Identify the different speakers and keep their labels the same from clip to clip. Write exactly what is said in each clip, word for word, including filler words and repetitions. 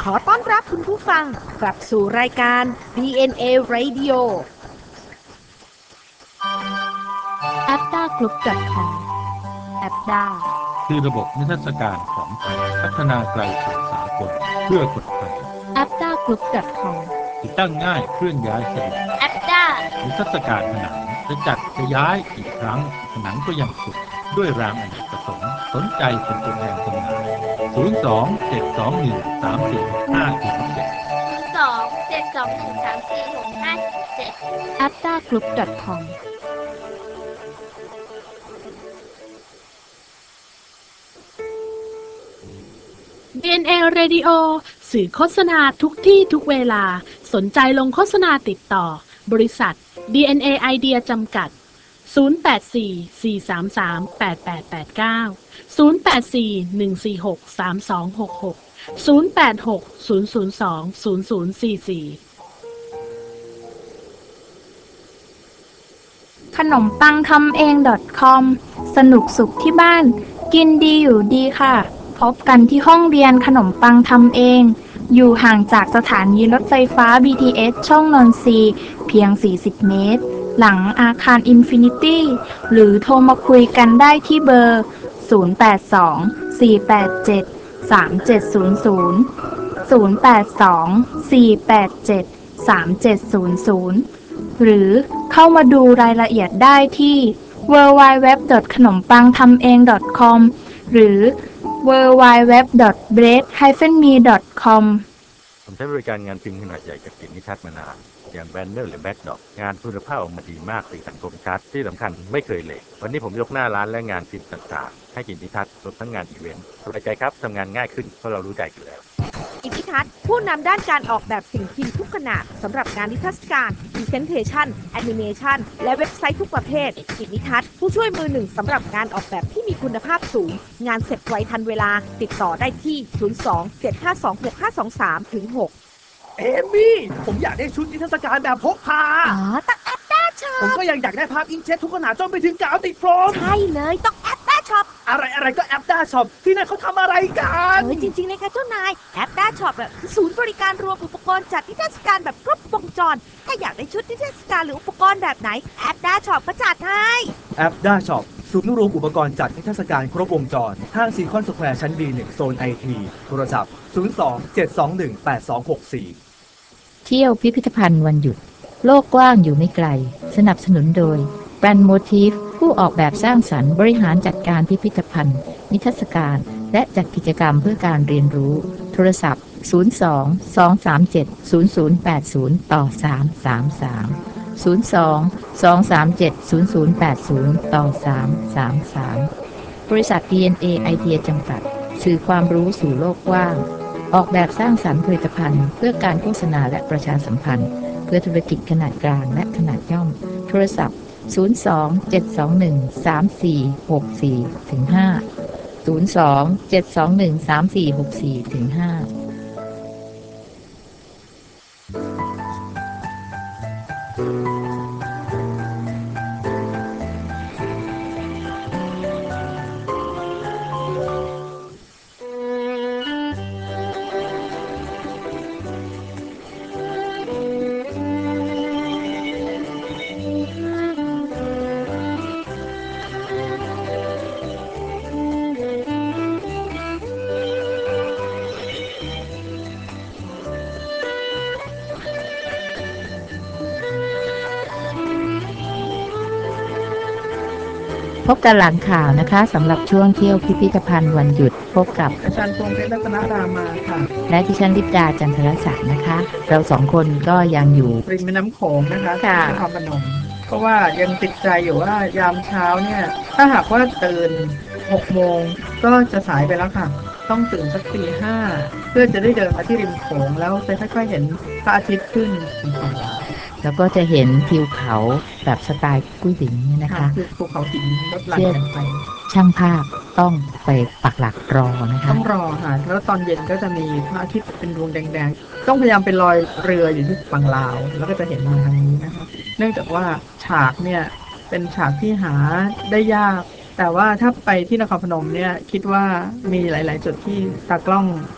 Speaker 1: อต้อนรับคุณผู้ฟังกลับสู่รายการ ดี เอ็น เอ Radio
Speaker 2: แอปด้า กรุ๊ป ดอท คอม แอปด้า
Speaker 3: คือระบบนิทรรศการของไทยพัฒนาไกลสู่สากลเพื่อคนไทย
Speaker 2: แอปด้า กรุ๊ป ดอท คอม
Speaker 3: ติดตั้งง่ายเคลื่อนย้ายสะดวก
Speaker 2: แอปด้า
Speaker 3: นิทรรศการผนังจะจัดจะย้ายอีกครั้งผนังก็ยังสุดด้วยรางอเนกประสงค์สนใจเป็นตัวแทนจำหน่ายศูนย์ สอง เจ็ด สอง หนึ่ง สาม สี่ ห้า เจ็ด เจ็ด
Speaker 4: ศูนย์ สอง เจ็ด สอง หนึ่ง สาม สี่ หก ห้า เจ็ด
Speaker 2: แอปด้า กรุ๊ป ดอท คอม
Speaker 5: ดี เอ็น เอ Radio สื่อโฆษณาทุกที่ทุกเวลาสนใจลงโฆษณาติดต่อบริษัท ดี เอ็น เอ Idea จำกัดศูนย์ แปด สี่ สี่ สาม สาม แปด แปด แปด เก้า ศูนย์ แปด สี่ หนึ่ง สี่ หก สาม สอง หก หก ศูนย์ แปด หก ศูนย์ ศูนย์ สอง ศูนย์ ศูนย์ สี่ สี่
Speaker 6: ขนมปังทำเอง .com สนุกสุขที่บ้านกินดีอยู่ดีค่ะพบกันที่ห้องเรียนขนมปังทำเองอยู่ห่างจากสถานีรถไฟฟ้า บี ที เอส ช่องนนทรีเพียงสี่สิบเมตรหลังอาคารอินฟินิตี้หรือโทรมาคุยกันได้ที่เบอร์ศูนย์ แปด สอง สี่ แปด เจ็ด สาม เจ็ด ศูนย์ ศูนย์ ศูนย์ แปด สอง สี่ แปด เจ็ด สาม เจ็ด ศูนย์ ศูนย์หรือเข้ามาดูรายละเอียดได้ที่ ดับเบิลยู ดับเบิลยู ดับเบิลยู ดอท ขนมปังทำเอง .com หรือ ดับเบิลยู ดับเบิลยู ดับเบิลยู ดอท เบรด ไซน์ มี ดอท คอม
Speaker 7: ผมใช้บริการงานพิมพ์ขนาดใหญ่จากกิจนิทัศน์มานานอย่างแบนเนอร์หรือแบ็กดรอปงานคุณภาพออกมาดีมากสีสันคมชัดที่สำคัญไม่เคยเละวันนี้ผมยกหน้าร้านและงานพิมพ์ต่างๆให้กิจนิทัศน์รวมทั้งงานอีเวนต์สบายใจครับทำงานง่ายขึ้นเพราะเรารู้ใจกันแล้ว
Speaker 1: กิจนิทัศน์ผู้นำด้านการออกแบบสิ่งพิมพ์ทุกขนาดสำหรับงานนิทรรศการ Presentation Animation และเว็บไซต์ทุกประเภทกิจนิทัศน์ผู้ช่วยมือหนึ่งสำหรับงานออกแบบที่มีคุณภาพสูงงานเสร็จไวทันเวลาติดต่อได้ที่ ศูนย์ สอง เจ็ด ห้า สอง หก ห้า สอง สาม ถึง หก
Speaker 8: เอมี่ผมอยากได้ชุดนิทรรศการแบบพกพา
Speaker 1: อ๋อต้องแอปด้าช็อป
Speaker 8: ผมก็ยังอยากได้ภาพอิงเจ็ตทุกขนาดจนไปถึงกาวติดโฟม
Speaker 1: ใช่เลยต้องแอปด้าช็อป
Speaker 8: อะไรอะไรก็แอปด้าช็อปที่นั่นเขาทำอะไรกัน
Speaker 1: เฮ้ยจริงๆเลยค่ะเจ้านายแอปด้าช็อปแบบศูนย์บริการรวมอุปกรณ์จัดนิทรรศการแบบครบวงจรถ้าอยากได้ชุดนิทรรศการหรืออุปกรณ์แบบไหนแอปด้าช็อปก็จัดให้
Speaker 8: แอปด้าช็อปศูนย์รวมอุปกรณ์จัดนิทรรศการครบวงจรห้างซีคอนสแควร์ชั้น บี หนึ่ง โซน ไอ ที โทรศัพท์ศูนย์ สอง เจ็ด สอง หนึ่ง แปด สอง หก สี่
Speaker 2: เที่ยวพิพิธภัณฑ์วันหยุดโลกกว้างอยู่ไม่ไกลสนับสนุนโดยแบรนด์โมทีฟผู้ออกแบบสร้างสรรค์บริหารจัดการพิพิธภัณฑ์นิทรรศการและจัดกิจกรรมเพื่อการเรียนรู้โทรศัพท์ศูนย์ สอง สอง สาม เจ็ด ศูนย์ ศูนย์ แปด ศูนย์ต่อสาม สาม สาม ศูนย์ สอง สอง สาม เจ็ด ศูนย์ ศูนย์ แปด ศูนย์ต่อสาม สาม สามบริษัท ดี เอ็น เอ Idea จำกัดสื่อความรู้สู่โลกกว้างออกแบบสร้างสรรค์ผลิตภัณฑ์เพื่อการโฆษณาและประชาสัมพันธ์เพื่อธุรกิจขนาดกลางและขนาดย่อมโทรศัพท์ศูนย์ สอง เจ็ด สอง หนึ่ง สาม สี่ หก สี่ ถึง ห้า ศูนย์ สอง เจ็ด สอง หนึ่ง สาม สี่ หก สี่ ถึง ห้าพบกันหลังข่าวนะคะสำหรับช่วงเที่ยวพิพิธภัณฑ์วันหยุดพบกับ
Speaker 8: อาจารย์พงษ์เพชรรัตนรามาค่ะ
Speaker 2: และดิฉันลิปดาจันทรศักดิ์นะคะเราสองคนก็ยังอยู่
Speaker 8: ริมแม่น้ำโขงนะคะที่นครพนมเพราะว่ายังติดใจอยู่ว่ายามเช้าเนี่ยถ้าหากว่าตื่นหกโมงก็จะสายไปแล้วค่ะต้องตื่นสักตีห้าเพื่อจะได้เดินมาที่ริมโขงแล้วจะค่อยๆเห็นพระอาทิตย์ขึ้น
Speaker 2: แล้วก็จะเห็นทิวเขาแบบสไตล์กุ้ยหลิงเนี่ยนะคะ
Speaker 8: คือภูเขาหินลดหลั่นกันไป
Speaker 2: ช่างภาพต้องไปปักหลักรอนะคะ
Speaker 8: ต้องรอค่ะแล้วตอนเย็นก็จะมีพระอาทิตย์เป็นดวงแดงๆต้องพยายามไปลอยเรืออยู่ที่ฝั่งลาวแล้วก็จะเห็นมาทางนี้นะคะเนื่องจากว่าฉากเนี่ยเป็นฉากที่หาได้ยากแต่ว่าถ้าไปที่นครพนมเนี่ยคิดว่ามีหลายๆจุดที่ตากล้อง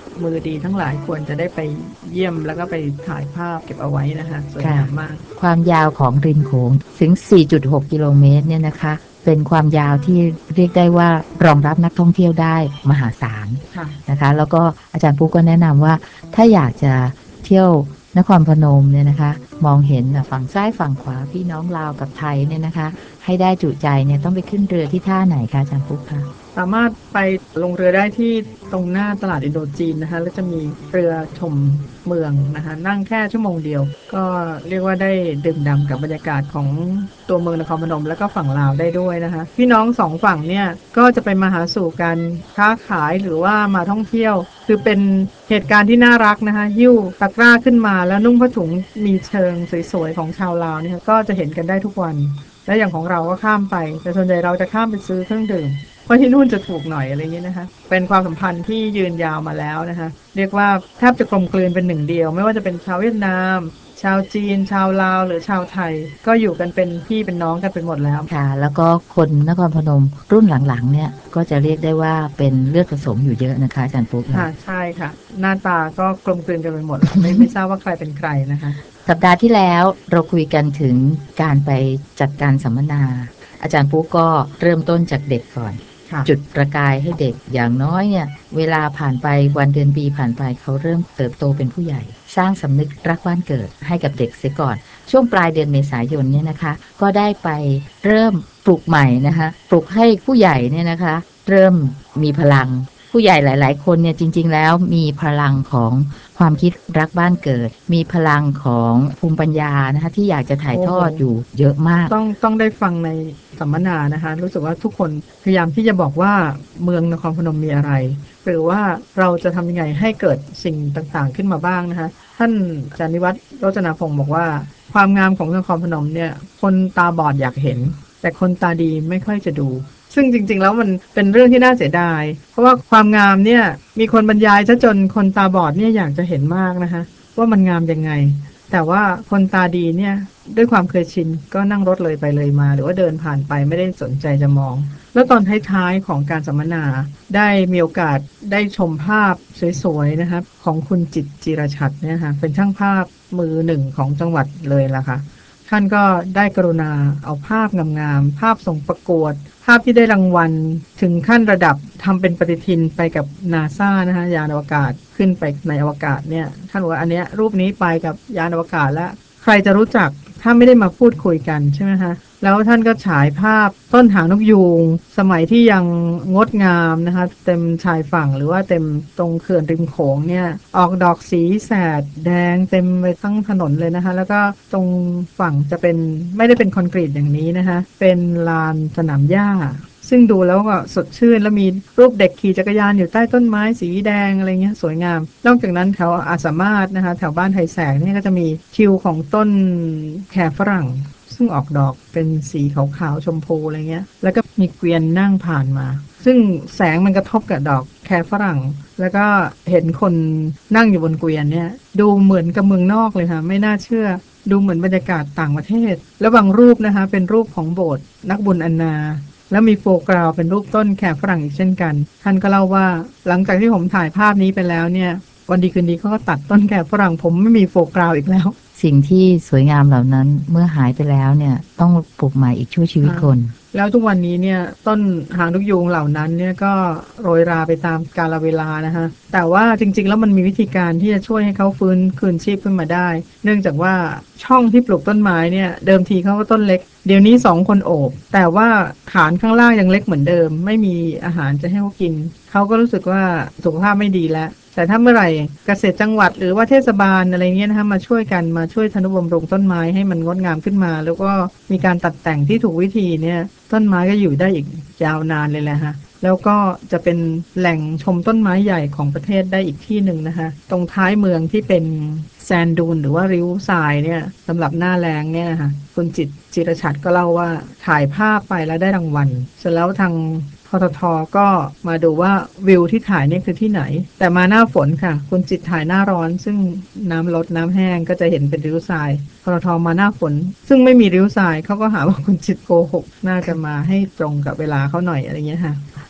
Speaker 8: มือดีทั้งหลายควรจะได้ไปเยี่ยมแล้วก็ไปถ่ายภาพเก็บเอาไว้นะคะสวยงามมาก
Speaker 2: ความยาวของริมโขงถึง สี่จุดหก กิโลเมตรเนี่ยนะคะเป็นความยาวที่เรียกได้ว่ารองรับนักท่องเที่ยวได้มหาศาลนะคะแล้วก็อาจารย์ปุ๊กก็แนะนำว่าถ้าอยากจะเที่ยวนครพนมเนี่ยนะคะมองเห็นฝั่งซ้ายฝั่งขวาพี่น้องลาวกับไทยเนี่ยนะคะให้ได้จุใจเนี่ยต้องไปขึ้นเรือที่ท่าไหนคะอาจารย์ปุ๊กคะ
Speaker 8: สามารถไปลงเรือได้ที่ตรงหน้าตลาดอินโดจีนนะคะแล้วจะมีเรือชมเมืองนะคะนั่งแค่ชั่วโมงเดียวก็เรียกว่าได้ดื่มด่ำกับบรรยากาศของตัวเมืองนครพนมแล้วก็ฝั่งลาวได้ด้วยนะคะพี่น้องสองฝั่งเนี่ยก็จะไปมาหาสู่กันค้าขายหรือว่ามาท่องเที่ยวคือเป็นเหตุการณ์ที่น่ารักนะคะหิ้วตะกร้าขึ้นมาแล้วนุ่งผ้าถุงมีเชิงสวยๆของชาวลาวเนี่ยก็จะเห็นกันได้ทุกวันและอย่างของเราก็ข้ามไปแต่ส่วนใหญ่เราจะข้ามไปซื้อเครื่องดื่มเพราะที่นู่นจะถูกหน่อยอะไรอย่างนี้นะคะเป็นความสัมพันธ์ที่ยืนยาวมาแล้วนะคะเรียกว่าแทบจะกลมกลืนเป็นหนึ่งเดียวไม่ว่าจะเป็นชาวเวียดนามชาวจีนชาวลาวหรือชาวไทยก็อยู่กันเป็นพี่เป็นน้องกันเป็นหมดแล้ว
Speaker 2: ค่ะแล้วก็คนนครพนมรุ่นหลังๆเนี่ยก็จะเรียกได้ว่าเป็นเลือดผสมอยู่เยอะนะคะอาจารย์ปุ๊ก
Speaker 8: ค่ะใช่ค่ะหน้าตาก็กลมกลืนกันไปหมด ไม่ไม่ทราบว่าใครเป็นใครนะคะ
Speaker 2: สัปดาห์ที่แล้วเราคุยกันถึงการไปจัดการสัมมนาอาจารย์ปุ๊กก็เริ่มต้นจากเด็กก่อนจุดประกายให้เด็กอย่างน้อยเนี่ยเวลาผ่านไปวันเดือนปีผ่านไปเขาเริ่มเติบโตเป็นผู้ใหญ่สร้างสำนึกรักบ้านเกิดให้กับเด็กเสียก่อนช่วงปลายเดือนเมษายนเนี่ยนะคะก็ได้ไปเริ่มปลูกใหม่นะคะปลูกให้ผู้ใหญ่เนี่ยนะคะเริ่มมีพลังผู้ใหญ่หลายๆคนเนี่ยจริงๆแล้วมีพลังของความคิดรักบ้านเกิดมีพลังของภูมิปัญญานะคะที่อยากจะถ่ายทอดอยู่เยอะมาก
Speaker 8: ต้องต้องได้ฟังในสัมมนานะคะรู้สึกว่าทุกคนพยายามที่จะบอกว่าเมืองนครพนมมีอะไรหรือว่าเราจะทำยังไงให้เกิดสิ่งต่างๆขึ้นมาบ้างนะคะท่านอาจารย์นิวัฒน์โรจนพงศ์บอกว่าความงามของนครพนมเนี่ยคนตาบอดอยากเห็นแต่คนตาดีไม่ค่อยจะดูซึ่งจริงๆแล้วมันเป็นเรื่องที่น่าเสียดายเพราะว่าความงามเนี่ยมีคนบรรยายซะจนคนตาบอดเนี่ยอยากจะเห็นมากนะคะว่ามันงามยังไงแต่ว่าคนตาดีเนี่ยด้วยความเคยชินก็นั่งรถเลยไปเลยมาหรือว่าเดินผ่านไปไม่ได้สนใจจะมองแล้วตอนท้ายๆของการสัมมนาได้มีโอกาสได้ชมภาพสวยๆนะครับของคุณจิตรจิรชัดเนี่ยค่ะเป็นช่างภาพมือหนึ่งของจังหวัดเลยล่ะค่ะท่านก็ได้กรุณาเอาภาพงามๆภาพส่งประกวดภาพที่ได้รางวัลถึงขั้นระดับทำเป็นปฏิทินไปกับนาซานะคะยานอวกาศขึ้นไปในอวกาศเนี่ยท่านบอกว่าอันเนี้ยรูปนี้ไปกับยานอวกาศแล้วใครจะรู้จักถ้าไม่ได้มาพูดคุยกันใช่ไหมคะแล้วท่านก็ฉายภาพต้นหางนกยูงสมัยที่ยังงดงามนะคะเต็มชายฝั่งหรือว่าเต็มตรงเขื่อนริมโขงเนี่ยออกดอกสีแสดแดงเต็มไปทั้งถนนเลยนะคะแล้วก็ตรงฝั่งจะเป็นไม่ได้เป็นคอนกรีตอย่างนี้นะคะเป็นลานสนามหญ้าซึ่งดูแล้วก็สดชื่นแล้วมีรูปเด็กขี่จักรยานอยู่ใต้ต้นไม้สีแดงอะไรเงี้ยสวยงามนอกจากนั้นแถวอาจสามารถนะคะแถวบ้านไทยแสงนี่ก็จะมีทิวของต้นแครฝรั่งซึ่งออกดอกเป็นสีขาวๆชมพูอะไรเงี้ยแล้วก็มีเกวียนนั่งผ่านมาซึ่งแสงมันกระทบกับดอกแครฝรั่งแล้วก็เห็นคนนั่งอยู่บนเกวียนเนี่ยดูเหมือนกับเมืองนอกเลยค่ะไม่น่าเชื่อดูเหมือนบรรยากาศต่างประเทศแล้วบางรูปนะคะเป็นรูปของโบสถ์นักบุญอันนาแล้วมีโฟกราวเป็นรูปต้นแครฝรั่งอีกเช่นกันท่านก็เล่าว่าหลังจากที่ผมถ่ายภาพนี้ไปแล้วเนี่ยวันดีคืนดีเขาก็ตัดต้นแครฝรั่งผมไม่มีโฟกราวอีกแล้ว
Speaker 2: สิ่งที่สวยงามเหล่านั้นเมื่อหายไปแล้วเนี่ยต้องปลูกใหม่อีกชั่วชีวิตคน
Speaker 8: แล้วทุกวันนี้เนี่ยต้นหางนกยูงเหล่านั้นเนี่ยก็โรยราไปตามกาลเวลานะฮะแต่ว่าจริงๆแล้วมันมีวิธีการที่จะช่วยให้เขาฟื้นคืนชีพขึ้นมาได้เนื่องจากว่าช่องที่ปลูกต้นไม้เนี่ยเดิมทีเขาก็ต้นเล็กเดี๋ยวนี้สองคนโอบแต่ว่าฐานข้างล่างยังเล็กเหมือนเดิมไม่มีอาหารจะให้เขากินเขาก็รู้สึกว่าสุขภาพไม่ดีแล้วแต่ถ้าเมื่อไหร่เกษตรจังหวัดหรือว่าเทศบาลอะไรเงี้ยนะคะมาช่วยกันมาช่วยทนุบำรุงต้นไม้ให้มันงดงามขึ้นมาแล้วก็มีการตัดแต่งที่ถูกวิธีเนี่ยต้นไม้ก็อยู่ได้อีกยาวนานเลยแหละฮะแล้วก็จะเป็นแหล่งชมต้นไม้ใหญ่ของประเทศได้อีกที่หนึ่งนะคะตรงท้ายเมืองที่เป็นแซนดูนหรือว่าริ้วทรายเนี่ยสำหรับหน้าแล้งเนี่ยนะคะคุณจิตรจิรชัดก็เล่าว่าถ่ายภาพไปแล้วได้รางวัลเสร็จแล้วทางททท.ก็มาดูว่าวิวที่ถ่ายนี่คือที่ไหนแต่มาหน้าฝนค่ะคุณจิตถ่ายหน้าร้อนซึ่งน้ำลดน้ำแห้งก็จะเห็นเป็นริ้วทรายททท.มาหน้าฝนซึ่งไม่มีริ้วทรายเขาก็หาว่าคุณจิตโกหกน่าจะมาให้ตรงกับเวลาเขาหน่อยอะไรเงี้ยค่ะ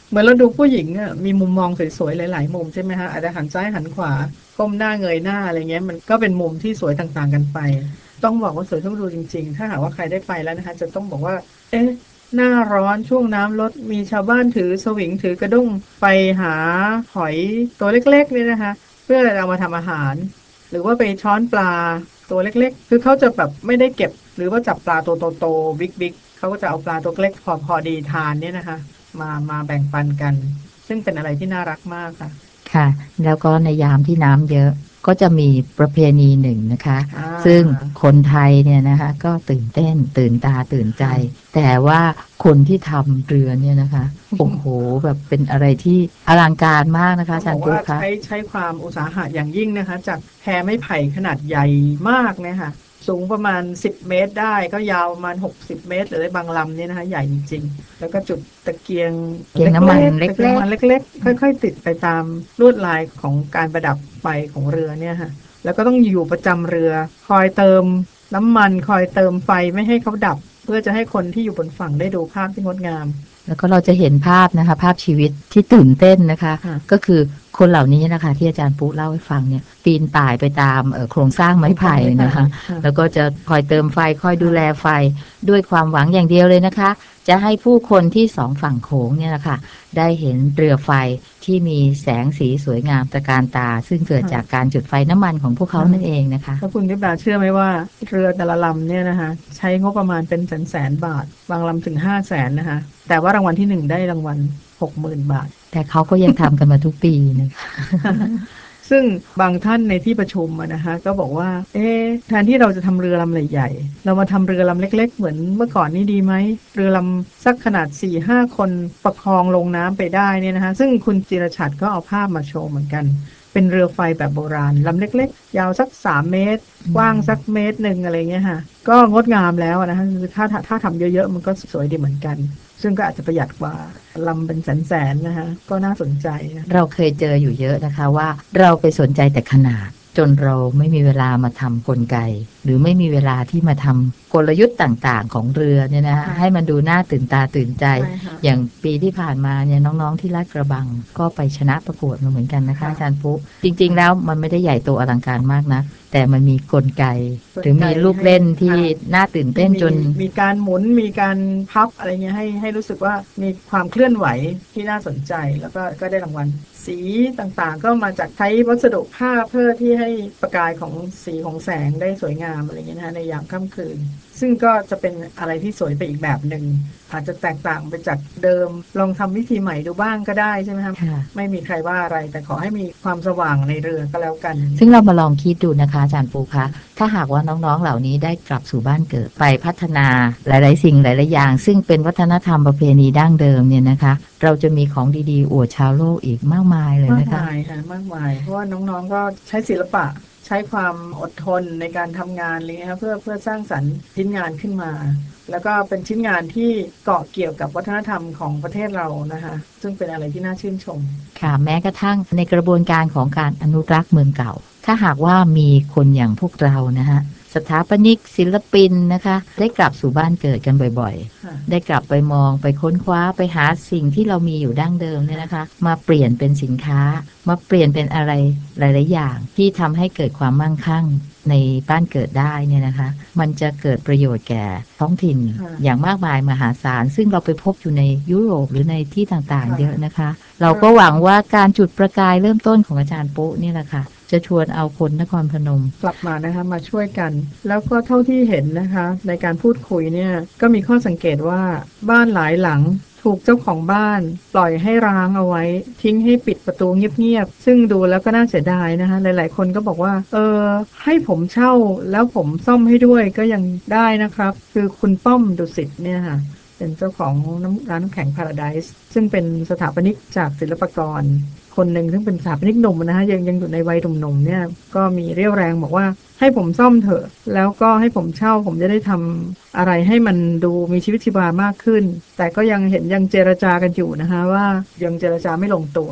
Speaker 8: เหมือนเราดูผู้หญิงอ่ะมีมุมมองสวยๆหลายๆมุมใช่ไหมฮะอาจจะหันซ้ายหันขวาก้มหน้าเงยหน้าอะไรเงี้ยมันก็เป็นมุมที่สวยต่างๆกันไปต้องบอกว่าสวยต้องดูจริงๆถ้าหากว่าใครได้ไปแล้วนะคะจะต้องบอกว่าเอ๊ะหน้าร้อนช่วงน้ำลดมีชาวบ้านถือสวิงถือกระด้งไปหาหอยตัวเล็กๆเนี่ยนะคะเพื่อเอามาทำอาหารหรือว่าไปช้อนปลาตัวเล็กๆคือเขาจะแบบไม่ได้เก็บหรือว่าจับปลาตัวโตๆบิ๊กๆเขาก็จะเอาปลาตัวเล็กพอพอดีทานเนี่ยนะคะมามาแบ่งปันกันซึ่งเป็นอะไรที่น่ารักมากค่ะ
Speaker 2: ค่ะแล้วก็ในยามที่น้ำเยอะก็จะมีประเพณีหนึ่งนะคะ
Speaker 8: อ่า
Speaker 2: ซึ่งคนไทยเนี่ยนะคะก็ตื่นเต้นตื่นตาตื่นใจ แต่ว่าคนที่ทำเรือเนี่ยนะคะ โอ้โหแบบเป็นอะไรที่อลังการมากนะคะอา
Speaker 8: ต้องบอก
Speaker 2: จารย์ปุ๊
Speaker 8: ว่า
Speaker 2: คะ
Speaker 8: ใช้ใช้ความอุตสาหะอย่างยิ่งนะคะจากแพไม้ไผ่ขนาดใหญ่มากเนี่ยค่ะสูงประมาณสิบเมตรได้ก็ยาวประมาณหกสิบเมตรหรือได้บางลำเนี่ยนะคะใหญ่จริงๆแล้วก็จุดตะเกียง
Speaker 2: เกียงน้ำมันเ
Speaker 8: ตะเกียง
Speaker 2: ล็ก
Speaker 8: น้ำมันเล็กๆค่อยๆติดไปตามลวดลายของการประดับไฟของเรือเนี่ยค่ะแล้วก็ต้องอยู่ประจำเรือคอยเติมน้ำมันคอยเติมไฟไม่ให้เขาดับเพื่อจะให้คนที่อยู่บนฝั่งได้ดูภาพที่งดงาม
Speaker 2: ๆแล้วก็เราจะเห็นภาพนะคะภาพชีวิตที่ตื่นเต้นนะคะ
Speaker 8: ค่ะ
Speaker 2: ก็คือคนเหล่านี้นะคะที่อาจารย์ปุ๊เล่าให้ฟังเนี่ยปีนป่ายไปตามเอ่อโครงสร้างไม้ไผ่นะคะ
Speaker 8: ค่ะ
Speaker 2: แล้วก็จะคอยเติมไฟคอยดูแลไฟด้วยความหวังอย่างเดียวเลยนะคะ จะให้ผู้คนที่สองฝั่งโขงเนี่ยนะคะได้เห็นเรือไฟที่มีแสงสีสวยงามตระการตา ซึ่งเกิดจากการจุดไฟน้ำมันของพวกเขานั่นเองนะคะ
Speaker 8: แล้วคุณทิพย์ดาเชื่อไหมว่าเรือแต่ละลำเนี่ยนะคะใช้งบประมาณเป็นแสนแสนบาทบางลำถึงห้าแสนนะคะแต่ว่ารางวัลที่หนึ่งได้รางวัลหกหมื่นบาท
Speaker 2: แต่เขาก็ยังทำกันมาทุกปีนะคะ
Speaker 8: ซึ่งบางท่านในที่ประชุมอะนะคะก็บอกว่าเอ๊ะแทนที่เราจะทำเรือลำใหญ่ๆเรามาทำเรือลำเล็กๆเหมือนเมื่อก่อนนี้ดีไหมเรือลำสักขนาด สี่ห้า คนประคองลงน้ำไปได้เนี่ยนะคะซึ่งคุณจิรชัดก็เอาภาพมาโชว์เหมือนกันเป็นเรือไฟแบบโบราณลำเล็กๆยาวสักสามเมตรกว้างสักเมตรหนึ่งอะไรเงี้ยค่ะก็งดงามแล้วนะคะคือถ้าถ้าทำเยอะๆมันก็สวยดีเหมือนกันซึ่งก็อาจจะประหยัดกว่าลำเป็นแสนๆนะคะก็น่าสนใจนะ
Speaker 2: เราเคยเจออยู่เยอะนะคะว่าเราไปสนใจแต่ขนาดจนเราไม่มีเวลามาทำกลไกหรือไม่มีเวลาที่มาทำกลยุทธ์ต่างๆของเรือเนี่ยนะคะให้มันดูน่าตื่นตาตื่นใจอย่างปีที่ผ่านมาเนี่ยน้องๆที่ลาดกระบังก็ไปชนะประกวดมาเหมือนกันนะคะอาจารย์ปุ๊จริงๆแล้วมันไม่ได้ใหญ่โตอลังการมากนะแต่มันมีกลไกหรือมีลูกเล่นที่น่าตื่นเต้นจน
Speaker 8: มีการหมุนมีการพับอะไรเงี้ยให้ให้รู้สึกว่ามีความเคลื่อนไหวที่น่าสนใจแล้วก็ก็ได้รางวัลสีต่างๆก็มาจากใช้วัสดุผ้าเพื่อที่ให้ประกายของสีของแสงได้สวยงามอะไรเงี้ยนะในยามค่ำคืนซึ่งก็จะเป็นอะไรที่สวยไปอีกแบบหนึ่งอาจจะแตกต่างไปจากเดิมลองทำวิธีใหม่ดูบ้างก็ได้ใช่ไหมครับไม่มีใครว่าอะไรแต่ขอให้มีความสว่างในเรือก็แล้วกัน
Speaker 2: ซึ่งเรามาลองคิดดูนะคะอาจารย์ปูคะถ้าหากว่าน้องๆเหล่านี้ได้กลับสู่บ้านเกิดไปพัฒนาหลายๆสิ่งหลายๆอย่างซึ่งเป็นวัฒนธรรมประเพณีดั้งเดิมเนี่ยนะคะเราจะมีของดีๆอวดชาวโลกอีกมากมายเลยนะคะ
Speaker 8: มากมายค่ะมากมายเพราะว่าน้องๆก็ใช้ศิลปะใช้ความอดทนในการทำงานอะไรเงี้ยเพื่อเพื่อสร้างสรรค์ชิ้นงานขึ้นมาแล้วก็เป็นชิ้นงานที่เกาะเกี่ยวกับวัฒนธรรมของประเทศเรานะคะซึ่งเป็นอะไรที่น่าชื่นชม
Speaker 2: ค่ะแม้กระทั่งในกระบวนการของการอนุรักษ์เมืองเก่าถ้าหากว่ามีคนอย่างพวกเรานะฮะสถาปนิกศิลปินนะคะได้กลับสู่บ้านเกิดกันบ่อยๆได้กลับไปมองไปค้นคว้าไปหาสิ่งที่เรามีอยู่ดั้งเดิมเนี่ยนะคะมาเปลี่ยนเป็นสินค้ามาเปลี่ยนเป็นอะไรหลายๆอย่างที่ทำให้เกิดความมั่งคั่งในบ้านเกิดได้เนี่ยนะคะมันจะเกิดประโยชน์แก่ท้องถิ่นอย่างมากมายมหาศาลซึ่งเราไปพบอยู่ในยุโรปหรือในที่ต่างๆเยอะนะคะเราก็หวังว่าการจุดประกายเริ่มต้นของอาจารย์ปุ๊นี่แหละค่ะจะชวนเอาคนนครพนม
Speaker 8: กลับมานะคะมาช่วยกันแล้วก็เท่าที่เห็นนะคะในการพูดคุยเนี่ยก็มีข้อสังเกตว่าบ้านหลายหลังถูกเจ้าของบ้านปล่อยให้ร้างเอาไว้ทิ้งให้ปิดประตูเงียบๆซึ่งดูแล้วก็น่าเสียดายนะคะหลายๆคนก็บอกว่าเออให้ผมเช่าแล้วผมซ่อมให้ด้วยก็ยังได้นะครับคือคุณป้อมดุสิตเนี่ยค่ะเป็นเจ้าของน้ำร้านน้ำแข็ง Paradise ซึ่งเป็นสถาปนิกจากศิลปากรคนหนึ่งซึ่งเป็นสถาปนิกหนุ่มนะฮะยังยังอยู่ในวัยหนุ่มๆเนี่ยก็มีเรี่ยวแรงบอกว่าให้ผมซ่อมเถอะแล้วก็ให้ผมเช่าผมจะได้ทำอะไรให้มันดูมีชีวิตชีวามากขึ้นแต่ก็ยังเห็นยังเจรจากันอยู่นะคะว่ายังเจรจาไม่ลงตัว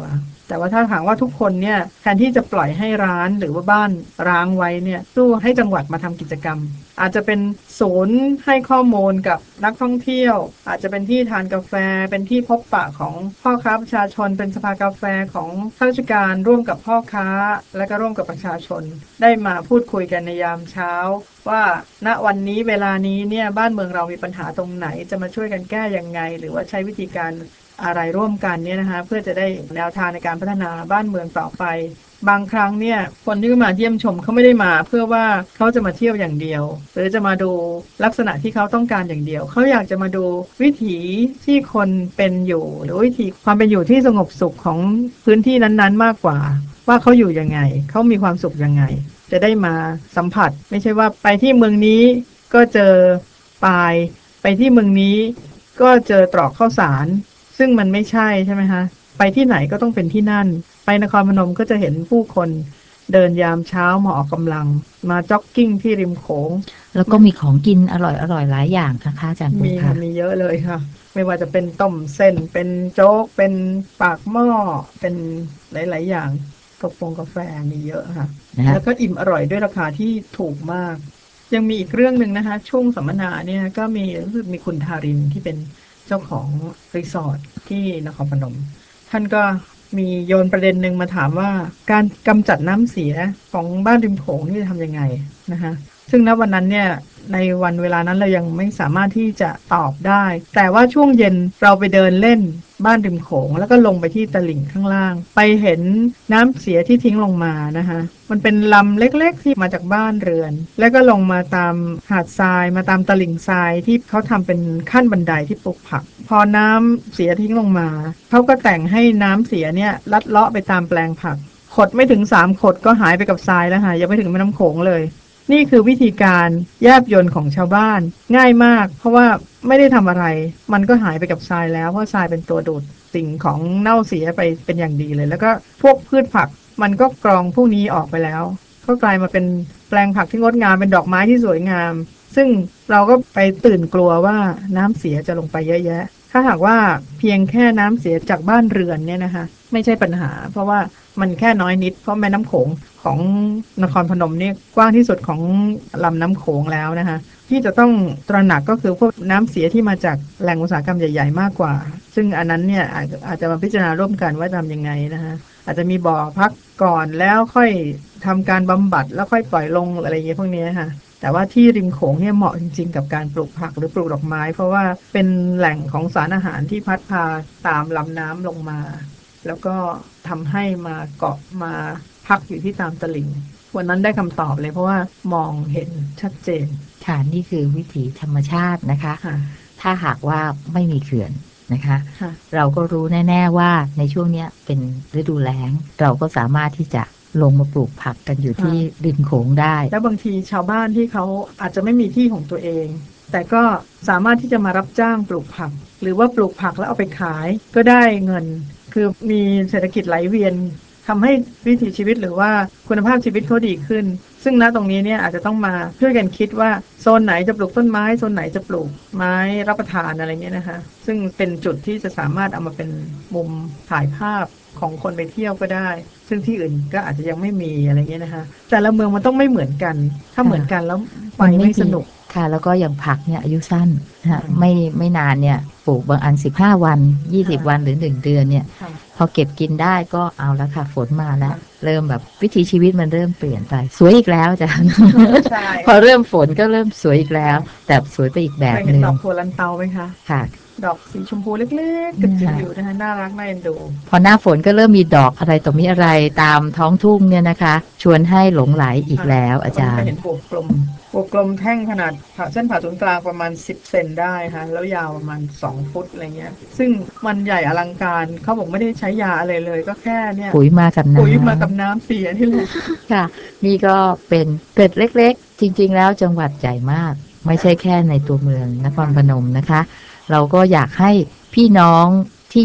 Speaker 8: แต่ว่าถ้าหากว่าทุกคนเนี่ยแทนที่จะปล่อยให้ร้านหรือว่าบ้านร้างไว้เนี่ยสู้ให้จังหวัดมาทำกิจกรรมอาจจะเป็นศูนย์ให้ข้อมูลกับนักท่องเที่ยวอาจจะเป็นที่ทานกาแฟเป็นที่พบปะของพ่อค้าประชาชนเป็นสภากาแฟของข้าราชการร่วมกับพ่อค้าและก็ร่วมกับประชาชนได้มาพูดคุยกันในยามเช้าว่าณวันนี้เวลานี้เนี่ยบ้านเมืองเรามีปัญหาตรงไหนจะมาช่วยกันแก้ยังไงหรือว่าใช้วิธีการอะไรร่วมกันเนี่ยนะคะเพื่อจะได้แนวทางในการพัฒนาบ้านเมืองต่อไปบางครั้งเนี่ยคนที่มาเยี่ยมชมเขาไม่ได้มาเพื่อว่าเขาจะมาเที่ยวอย่างเดียวหรือจะมาดูลักษณะที่เขาต้องการอย่างเดียวเขาอยากจะมาดูวิถีที่คนเป็นอยู่หรือวิถีความเป็นอยู่ที่สงบสุขของพื้นที่นั้นๆมากกว่าว่าเขาอยู่ยังไงเขามีความสุขยังไงจะได้มาสัมผัสไม่ใช่ว่าไปที่เมืองนี้ก็เจอปายไปที่เมืองนี้ก็เจอตรอกข้าวสารซึ่งมันไม่ใช่ใช่ไหมคะไปที่ไหนก็ต้องเป็นที่นั่นไปนครพนมก็จะเห็นผู้คนเดินยามเช้ามาออกกำลังมาจ็อกกิ้งที่ริมโขง
Speaker 2: แล้วก็มีของกินอร่อยอร่อยหลายอย่างค่ะอาจารย์ปุณ
Speaker 8: มี
Speaker 2: ค่ะ
Speaker 8: ค่ะมีเยอะเลยค่ะไม่ว่าจะเป็นต้มเส้นเป็นโจ๊กเป็นปากหม้อเป็นหลายๆอย่างกาแฟกาแฟมีเยอะค่ะแล้วก็อิ่มอร่อยด้วยราคาที่ถูกมากยังมีอีกเรื่องหนึ่งนะคะช่วงสัมมนาเนี่ยก็มีรู้สึกมีคุณทารินที่เป็นเจ้าของรีสอร์ทที่นครพนมท่านก็มีโยนประเด็นหนึ่งมาถามว่าการกำจัดน้ำเสียของบ้านริมโขงนี่จะทำยังไงนะคะซึ่งณวันนั้นเนี่ยในวันเวลานั้นเรายังไม่สามารถที่จะตอบได้แต่ว่าช่วงเย็นเราไปเดินเล่นบ้านริมโขงแล้วก็ลงไปที่ตลิ่งข้างล่างไปเห็นน้ำเสียที่ทิ้งลงมานะคะมันเป็นลำเล็กๆที่มาจากบ้านเรือนแล้วก็ลงมาตามหาดทรายมาตามตลิ่งทรายที่เขาทำเป็นขั้นบันไดที่ปลูกผักพอน้ำเสียทิ้งลงมาเขาก็แต่งให้น้ำเสียเนี่ยลัดเลาะไปตามแปลงผักขดไม่ถึงสามขดก็หายไปกับทรายแล้วค่ะยังไม่ถึงแม่น้ำโขงเลยนี่คือวิธีการแยบยลของชาวบ้านง่ายมากเพราะว่าไม่ได้ทำอะไรมันก็หายไปกับทรายแล้วเพราะทรายเป็นตัวดูดสิ่งของเน่าเสียไปเป็นอย่างดีเลยแล้วก็พวกพืชผักมันก็กรองพวกนี้ออกไปแล้วก็กลายมาเป็นแปลงผักที่งดงามเป็นดอกไม้ที่สวยงามซึ่งเราก็ไปตื่นกลัวว่าน้ำเสียจะลงไปเยอะแยะถ้าหากว่าเพียงแค่น้ำเสียจากบ้านเรือนเนี่ยนะคะไม่ใช่ปัญหาเพราะว่ามันแค่น้อยนิดเพราะแม่น้ำโขงของนครพนมเนี่ยกว้างที่สุดของลำน้ำโขงแล้วนะคะที่จะต้องตระหนักก็คือพวกน้ำเสียที่มาจากแหล่งอุตสาหกรรมใหญ่ๆมากกว่าซึ่งอันนั้นเนี่ยอาจอาจจะมาพิจารณาร่วมกันว่าทำยังไงนะคะอาจจะมีบ่อพักก่อนแล้วค่อยทำการบำบัดแล้วค่อยปล่อยลงอะไรอย่างเงี้ยพวกนี้ค่ะแต่ว่าที่ริมโขงเนี่ยเหมาะจริงๆกับการปลูกผักหรือปลูกดอกไม้เพราะว่าเป็นแหล่งของสารอาหารที่พัดพาตามลำน้ำลงมาแล้วก็ทำให้มาเกาะมาพักอยู่ที่ตามตลิ่งวันนั้นได้คำตอบเลยเพราะว่ามองเห็นชัดเจน
Speaker 2: ค่ะนี่คือวิถีธรรมชาตินะคะถ้าหากว่าไม่มีเขื่อนนะคะเราก็รู้แน่ๆว่าในช่วงนี้เป็นฤดูแล้งเราก็สามารถที่จะลงมาปลูกผักกันอยู่ที่ริมโขงได้
Speaker 8: แล้วบางทีชาวบ้านที่เขาอาจจะไม่มีที่ของตัวเองแต่ก็สามารถที่จะมารับจ้างปลูกผักหรือว่าปลูกผักแล้วเอาไปขายก็ได้เงินคือมีเศรษฐกิจไหลเวียนทำให้วิถีชีวิตหรือว่าคุณภาพชีวิตเขาดีขึ้นซึ่งณตรงนี้เนี่ยอาจจะต้องมาช่วยกันคิดว่าโซนไหนจะปลูกต้นไม้โซนไหนจะปลูกไม้รับประทานอะไรเงี้ยนะคะซึ่งเป็นจุดที่จะสามารถเอามาเป็นมุมถ่ายภาพของคนไปเที่ยวก็ได้ซึ่งที่อื่นก็อาจจะยังไม่มีอะไรเงี้ยนะคะแต่ละเมืองมันต้องไม่เหมือนกันถ้าเหมือนกันแล้วไปไม่สนุก
Speaker 2: ค่ะแล้วก็อย่างผักเนี่ยอายุสั้นนะไม่ไม่นานเนี่ยปลูกบางอันสิบห้าวันยี่สิบวันหรือหนึ่งเดือนเนี่ยพอเก็บกินได้ก็เอาแล้วค่ะฝนมาแล้วเริ่มแบบวิถีชีวิตมันเริ่มเปลี่ยนไปสวยอีกแล้วจ้ะพอเริ่มฝนก็เริ่มสวยอีกแล้วแต่สวยไปอีกแบบนึง
Speaker 8: ดอกถั่วลันเตาไหมคะ
Speaker 2: ค่ะ
Speaker 8: ดอกสีชมพูเล็กๆกระจิ๋วอยู่นะคะน่ารักน่าเอ็นดู
Speaker 2: พอหน้าฝนก็เริ่มมีดอกอะไรต่อมีอะไรตามท้องทุ่งเนี่ยนะคะชวนให้หลงไหลอีกแล้วอาจารย์
Speaker 8: เห็นบวกกลมบวกกลมแท่งขนาดเส้นผ่าศูนย์กลางประมาณสิบเซนได้ค่ะแล้วยาวประมาณสองฟุตอะไรเงี้ยซึ่งมันใหญ่อลังการเขาบอกไม่ได้ใช้ยาอะไรเลยก็แค่เนี่ย
Speaker 2: ปุ๋ยมากับน้ำ
Speaker 8: ปุ๋ยมากับน้ำเสียนี่แหละ
Speaker 2: ค่ะนี่ก็เป็นเกร็ดเล็กๆจริงๆแล้วจังหวัดใหญ่มากไม่ใช่แค่ในตัวเมืองนครพนมนะคะเราก็อยากให้พี่น้องที่อยู่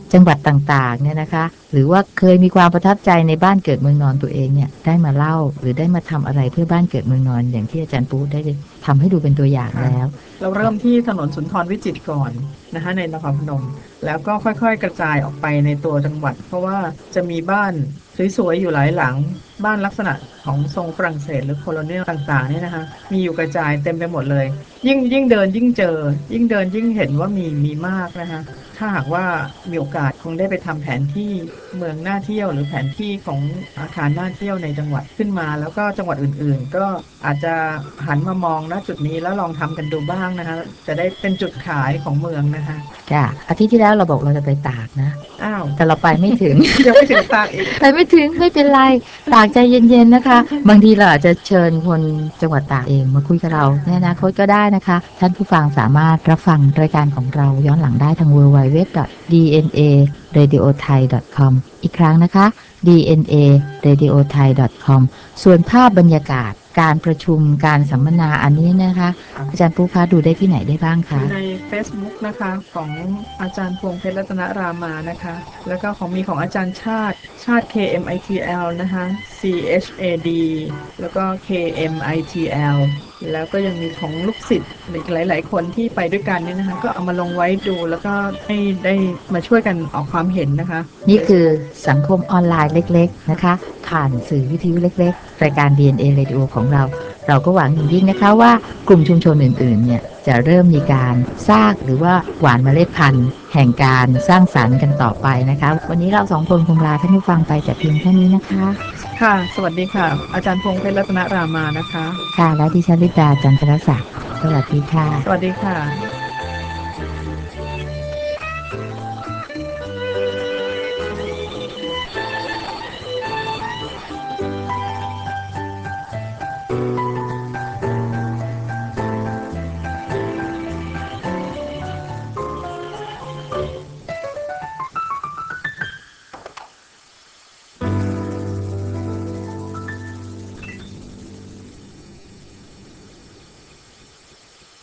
Speaker 2: จังหวัดต่างๆเนี่ยนะคะหรือว่าเคยมีความประทับใจในบ้านเกิดเมืองนอนตัวเองเนี่ยได้มาเล่าหรือได้มาทำอะไรเพื่อบ้านเกิดเมืองนอนอย่างที่อาจารย์ปูได้ทำให้ดูเป็นตัวอย่างแล้ว
Speaker 8: เราเริ่มที่ถนนสุนทรวิจิตรก่อนนะคะในนครพนมแล้วก็ค่อยๆกระจายออกไปในตัวจังหวัดเพราะว่าจะมีบ้านสวยๆอยู่หลายหลังบ้านลักษณะของทรงฝรั่งเศสหรือโคโลเนียลต่างๆเนี่ยนะคะมีอยู่กระจายเต็มไปหมดเลยยิ่งยิ่งเดินยิ่งเจอยิ่งเดินยิ่งเห็นว่ามีมีมากนะคะถ้าหากว่ามีโอกาสคงได้ไปทำแผนที่เมืองน่าเที่ยวหรือแผนที่ของอาคารน่าเที่ยวในจังหวัดขึ้นมาแล้วก็จังหวัดอื่นๆก็อาจจะหันมามองณจุดนี้แล้วลองทำกันดูบ้างนะคะจะได้เป็นจุดขายของเมืองนะคะ
Speaker 2: จ้ะอาทิตย์ที่แล้วเราบอกเราจะไปตากนะ
Speaker 8: อ้าว
Speaker 2: แต่เราไปไม่ถึง
Speaker 8: ยังไม่ถึงตากอีก
Speaker 2: ไปไม่ถึงไม่เป็นไรตากใจเย็นๆนะคะบางทีเราอาจจะเชิญคนจังหวัดตากเองมาคุยกับเราในอนาคตก็ได้นะคะท่านผู้ฟังสามารถรับฟังรายการของเราย้อนหลังได้ทาง ดับเบิลยู ดับเบิลยู ดับเบิลยู ดอท ดี เอ็น เอ เรดิโอไทย ดอท คอม อีกครั้งนะคะ ดี เอ็น เอ เรดิโอไทย ดอท คอม ส่วนภาพบรรยากาศการประชุมการสัมมนาอันนี้นะคะอาจารย์ปูคะดูได้ที่ไหนได้บ้างคะ
Speaker 8: ใน Facebook นะคะของอาจารย์พวงเพชรรัตนรามานะคะแล้วก็ของมีของอาจารย์ชาติชาติ เค เอ็ม ไอ ที แอล นะคะ ซี เอช เอ ดี แล้วก็ เค เอ็ม ไอ ที แอล แล้วก็ยังมีของลูกศิษย์อีกหลายๆคนที่ไปด้วยกันเนี่ยนะคะก็เอามาลงไว้ดูแล้วก็ให้ได้มาช่วยกันออกความเห็นนะคะ
Speaker 2: นี่คือสังคมออนไลน์เล็กๆนะคะผ่านสื่อวิทยุเล็กๆรายการ ดี เอ็น เอ Radio ของเราเราก็หวังอย่างยิ่งนะคะว่ากลุ่มชุมชนอื่นๆเนี่ยจะเริ่มมีการสร้างหรือว่าหว่านเมล็ดพันธุ์แห่งการสร้างสรรค์กันต่อไปนะคะวันนี้เราสองคนคงลาท่านผู้ฟังไปแต่เพียงเท่านี้นะคะ
Speaker 8: ค่ะสวัสดีค่ะอาจารย์พวงเพชรรัตนรามานะคะ
Speaker 2: ค่ะและดิฉันลิดาจันทรศักดิ์สวัสดีค่ะ
Speaker 8: สวัสดีค่ะ